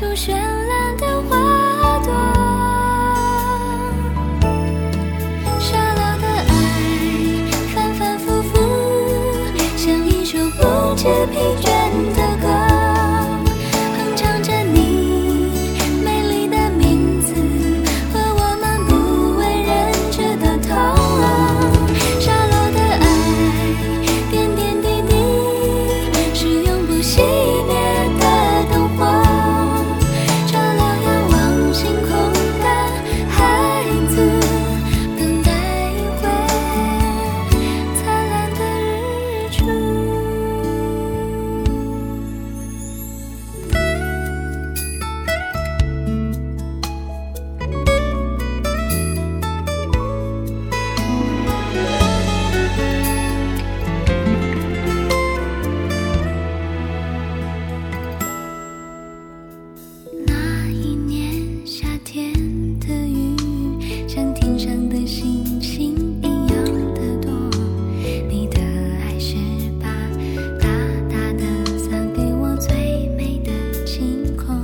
出绚烂的花朵。沙漏的爱反反复复，像一首不知疲倦的歌，哼唱着你美丽的名字和我们不为人知的痛。沙漏的爱点点滴滴，是永不熄灭的灯火，照亮仰望星空的孩子，等待一回灿烂的日出。那一年夏天的雨，像天上的星星一样的多，你的爱是把大大的洒给我最美的晴空。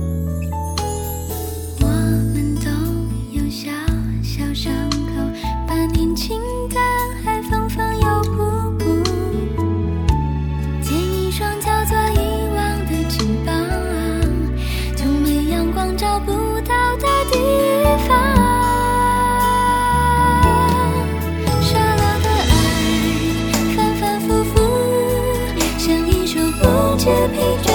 我们都有小小伤口，把年轻的爱缝缝又补补，建一双叫做遗忘的翅膀，就没阳光照不到的地方。沙漏的爱反反复复，像一首不知疲倦